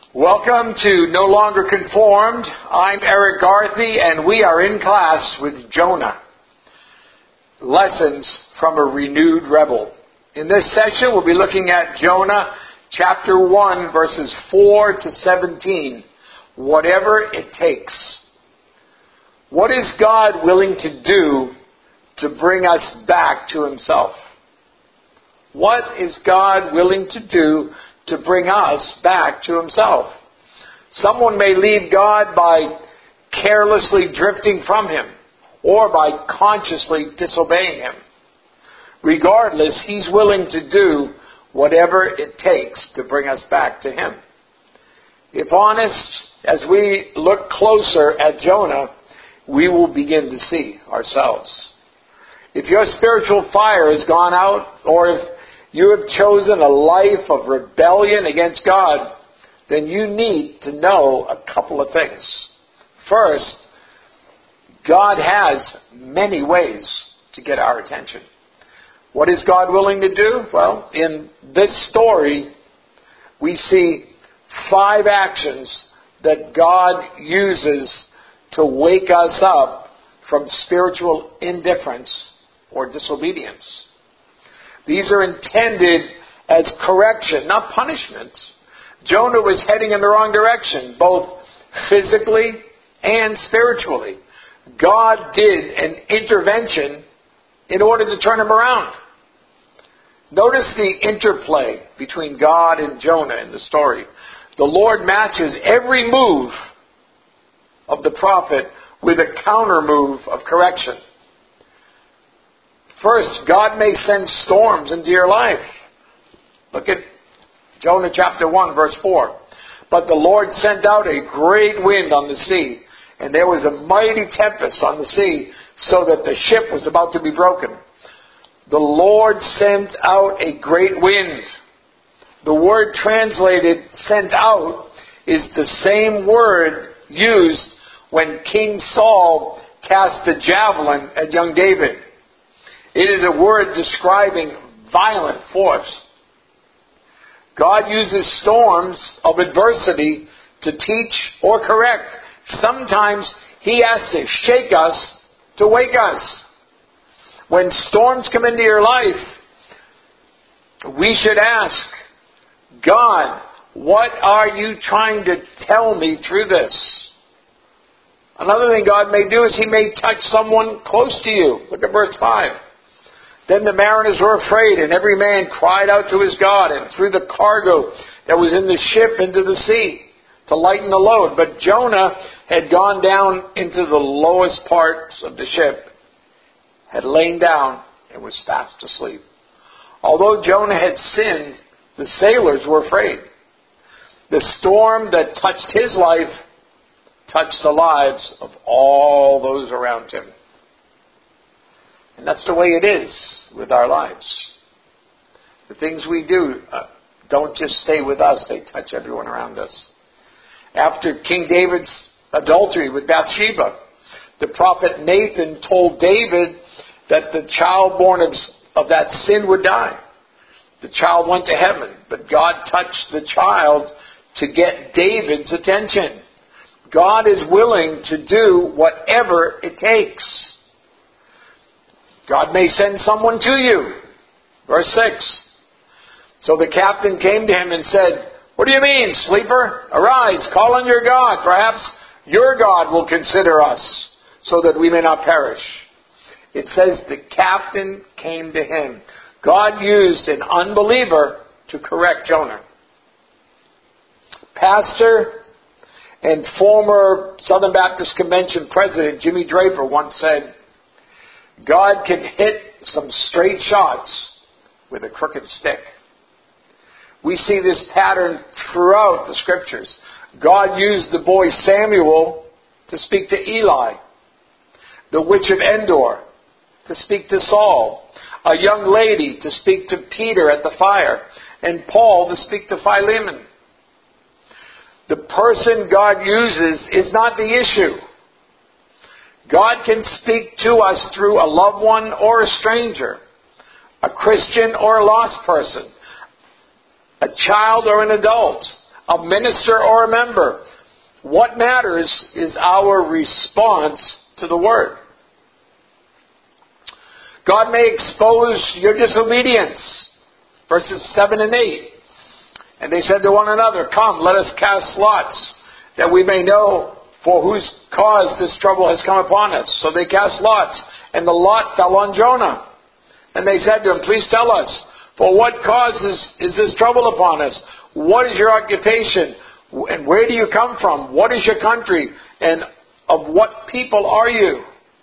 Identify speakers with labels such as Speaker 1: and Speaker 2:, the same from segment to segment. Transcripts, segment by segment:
Speaker 1: Welcome to No Longer Conformed. I'm Eric Garthy, and we are in class with Jonah. Lessons from a Renewed Rebel. In this session, we'll be looking at Jonah chapter 1, verses 4 to 17. Whatever it takes. What is God willing to do to bring us back to Himself? What is God willing to do to bring us back to Himself? Someone may leave God by carelessly drifting from Him or by consciously disobeying Him. Regardless, He's willing to do whatever it takes to bring us back to Him. If honest, as we look closer at Jonah, we will begin to see ourselves. If your spiritual fire has gone out, or if you have chosen a life of rebellion against God, then you need to know a couple of things. First, God has many ways to get our attention. What is God willing to do? Well, in this story, we see 5 actions that God uses to wake us up from spiritual indifference or disobedience. These are intended as correction, not punishment. Jonah was heading in the wrong direction, both physically and spiritually. God did an intervention in order to turn him around. Notice the interplay between God and Jonah in the story. The Lord matches every move of the prophet with a counter move of correction. First, God may send storms into your life. Look at Jonah chapter 1, verse 4. But the Lord sent out a great wind on the sea, and there was a mighty tempest on the sea, so that the ship was about to be broken. The Lord sent out a great wind. The word translated sent out is the same word used when King Saul cast a javelin at young David. It is a word describing violent force. God uses storms of adversity to teach or correct. Sometimes He has to shake us to wake us. When storms come into your life, we should ask, God, what are you trying to tell me through this? Another thing God may do is He may touch someone close to you. Look at verse 5. Then the mariners were afraid, and every man cried out to his God, and threw the cargo that was in the ship into the sea to lighten the load. But Jonah had gone down into the lowest parts of the ship, had lain down, and was fast asleep. Although Jonah had sinned, the sailors were afraid. The storm that touched his life touched the lives of all those around him. And that's the way it is with our lives. The things we do don't just stay with us, they touch everyone around us. After King David's adultery with Bathsheba, the prophet Nathan told David that the child born of that sin would die. The child went to heaven, but God touched the child to get David's attention. God is willing to do whatever it takes. God may send someone to you. Verse 6. So the captain came to him and said, "What do you mean, sleeper? Arise, call on your God. Perhaps your God will consider us, so that we may not perish." It says the captain came to him. God used an unbeliever to correct Jonah. Pastor and former Southern Baptist Convention President Jimmy Draper once said, God can hit some straight shots with a crooked stick. We see this pattern throughout the Scriptures. God used the boy Samuel to speak to Eli, the witch of Endor to speak to Saul, a young lady to speak to Peter at the fire, and Paul to speak to Philemon. The person God uses is not the issue. God can speak to us through a loved one or a stranger, a Christian or a lost person, a child or an adult, a minister or a member. What matters is our response to the Word. God may expose your disobedience. Verses 7 and 8. And they said to one another, "Come, let us cast lots, that we may know for whose cause this trouble has come upon us." So they cast lots, and the lot fell on Jonah. And they said to him, "Please tell us, for what cause is this trouble upon us? What is your occupation? And where do you come from? What is your country? And of what people are you?"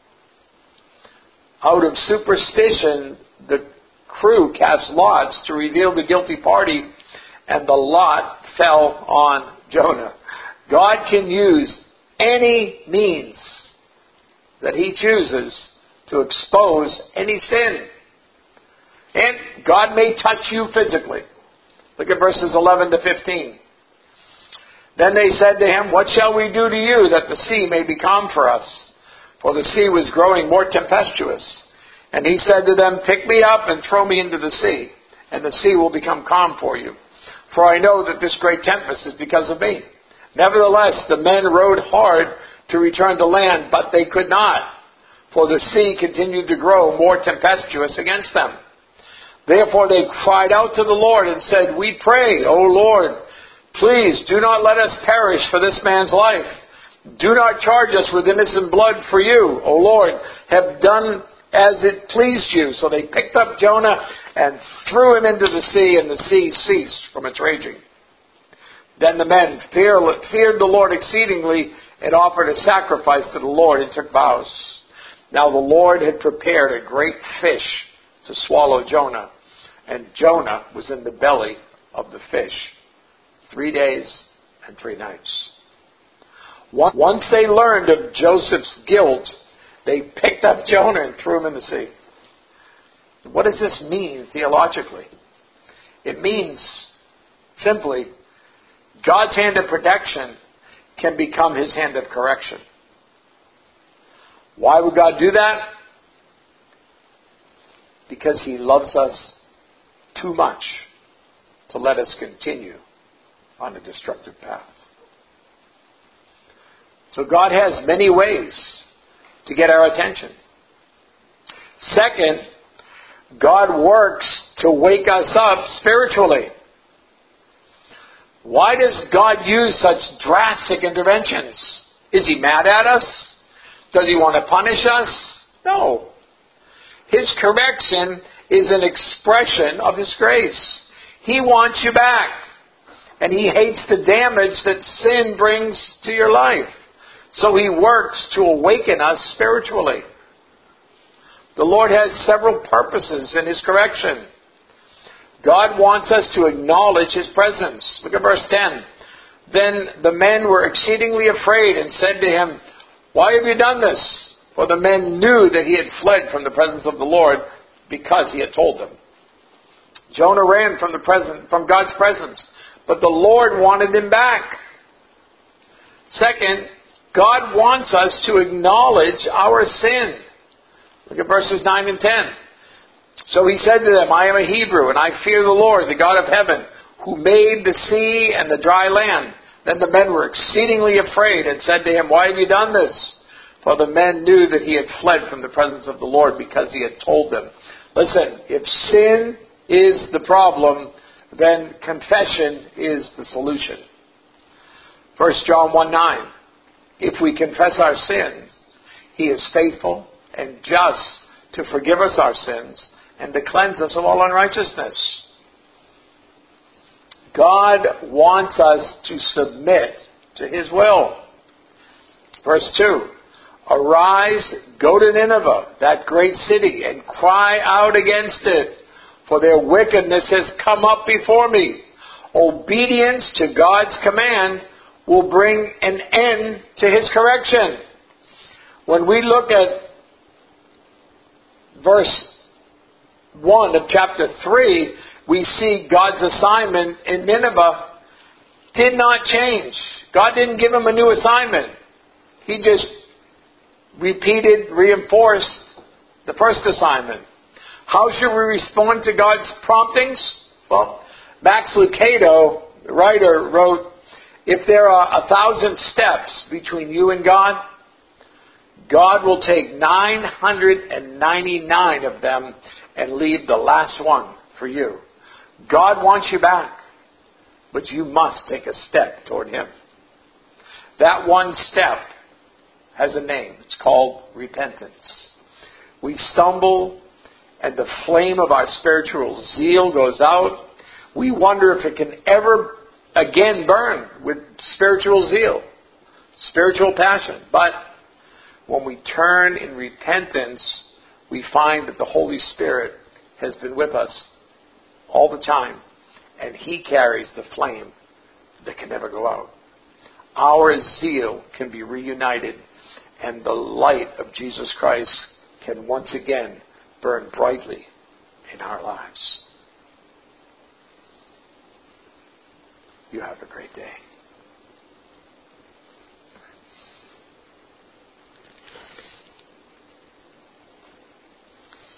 Speaker 1: Out of superstition, the crew cast lots to reveal the guilty party, and the lot fell on Jonah. God can use any means that He chooses to expose any sin. And God may touch you physically. Look at verses 11 to 15. Then they said to him, "What shall we do to you that the sea may be calm for us?" For the sea was growing more tempestuous. And he said to them, "Pick me up and throw me into the sea, and the sea will become calm for you. For I know that this great tempest is because of me." Nevertheless, the men rowed hard to return to land, but they could not, for the sea continued to grow more tempestuous against them. Therefore they cried out to the Lord and said, "We pray, O Lord, please do not let us perish for this man's life. Do not charge us with innocent blood, for you, O Lord, have done as it pleased you." So they picked up Jonah and threw him into the sea, and the sea ceased from its raging. Then the men feared the Lord exceedingly and offered a sacrifice to the Lord and took vows. Now the Lord had prepared a great fish to swallow Jonah, and Jonah was in the belly of the fish 3 days and 3 nights. Once they learned of Joseph's guilt, they picked up Jonah and threw him in the sea. What does this mean theologically? It means simply God's hand of protection can become His hand of correction. Why would God do that? Because He loves us too much to let us continue on a destructive path. So God has many ways to get our attention. Second, God works to wake us up spiritually. Why does God use such drastic interventions? Is He mad at us? Does He want to punish us? No. His correction is an expression of His grace. He wants you back. And He hates the damage that sin brings to your life. So He works to awaken us spiritually. The Lord has several purposes in His correction. God wants us to acknowledge His presence. Look at verse 10. Then the men were exceedingly afraid and said to him, "Why have you done this?" For the men knew that he had fled from the presence of the Lord because He had told them. Jonah ran from God's presence, but the Lord wanted him back. Second, God wants us to acknowledge our sin. Look at verses 9 and 10. So he said to them, "I am a Hebrew, and I fear the Lord, the God of heaven, who made the sea and the dry land." Then the men were exceedingly afraid and said to him, "Why have you done this?" For the men knew that he had fled from the presence of the Lord because He had told them. Listen, if sin is the problem, then confession is the solution. 1 John 1:9. If we confess our sins, He is faithful and just to forgive us our sins and to cleanse us of all unrighteousness. God wants us to submit to His will. Verse 2. Arise, go to Nineveh, that great city, and cry out against it, for their wickedness has come up before me. Obedience to God's command will bring an end to His correction. When we look at verse 1 of chapter 3, we see God's assignment in Nineveh did not change. God didn't give him a new assignment. He just reinforced the first assignment. How should we respond to God's promptings? Well, Max Lucado, the writer, wrote If there are 1,000 steps between you and God, God will take 999 of them and leave the last one for you. God wants you back, but you must take a step toward Him. That one step has a name. It's called repentance. We stumble, and the flame of our spiritual zeal goes out. We wonder if it can ever again burn with spiritual zeal, spiritual passion. But when we turn in repentance, we find that the Holy Spirit has been with us all the time, and He carries the flame that can never go out. Our zeal can be reunited, and the light of Jesus Christ can once again burn brightly in our lives. You have a great day.